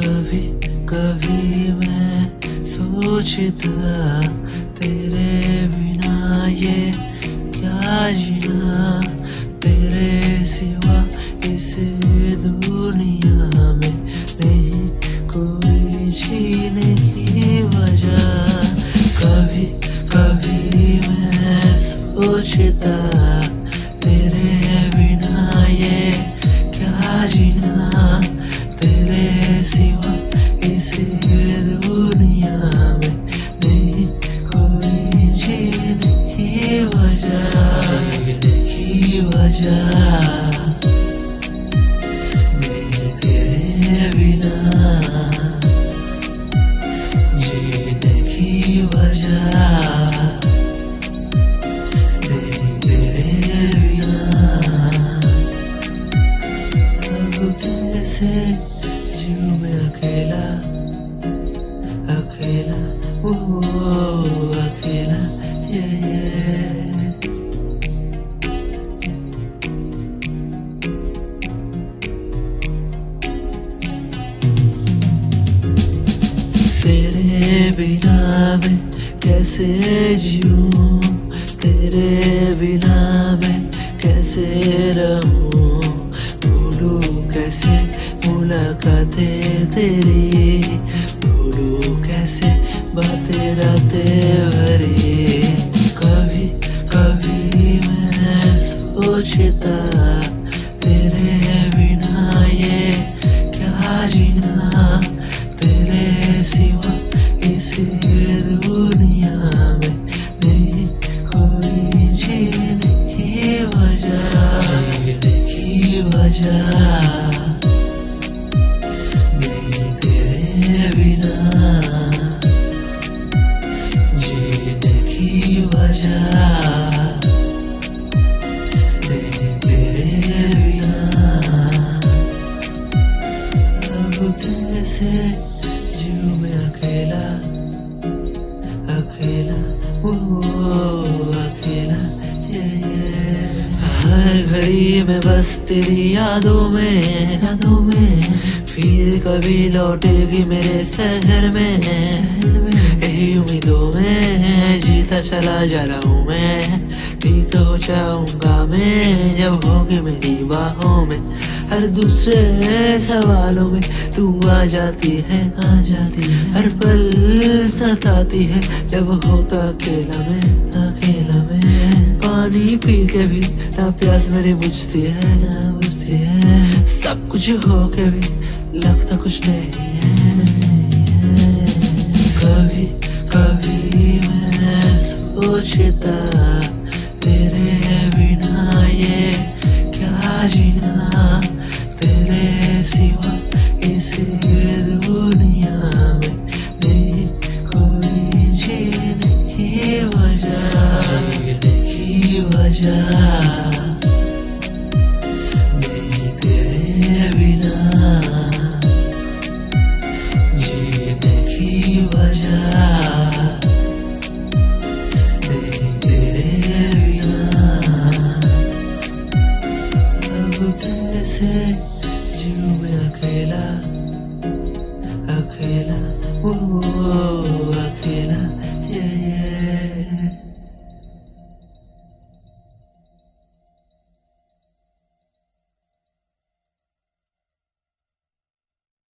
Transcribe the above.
कभी कभी मैं सोचता तेरे बिना ये क्या जीना, तेरे सिवा इस दुनिया में नहीं कोई जीने की वजह। कभी कभी मैं सोचता तेरे बिना ये क्या जीना, तेरे सिवा इस दुनिया में नहीं कोई जीने की वजह। जीने की वजह नहीं तेरे बिना, जीने की वजह नहीं तेरे बिना। अब कैसे जीऊं मैं अकेला अकेला, ओ अकेला ये। तेरे बिना मैं कैसे जीऊं, तेरे बिना मैं कैसे रहूं, भूलूं कैसे मुलाकातें तेरी, भूलूं कैसे बातें रातें भरी। कभी कभी मैं सोचता तेरे बिना ये क्या जीना, तेरे सिवा इस दुनिया में नहीं कोई जीने की वजह। जीने की वजह नहीं तेरे बिना, जीने की वजह नहीं तेरे बिना। अब कैसे जीऊं मैं अकेला अकेला, ओ अकेला ये। हर घड़ी में बस तेरी यादों में फिर कभी लौटेगी मेरे शहर में, यही उम्मीदों में जीता चला जा रहा हूँ मैं। ठीक हो जाऊंगा मैं जब होगी मेरी बाहों में, हर दूसरे सवालों में तू आ जाती है हर पल सताती है जब होता अकेला में। पानी पी के भी ना प्यास मेरी बुझती है, सब कुछ हो के भी लगता कुछ नहीं है। कभी कभी मैं सोचता तेरे बिना ये क्या जीना, तेरे सिवा इस दुनिया में नहीं कोई जीने की वजह। जीने की वजह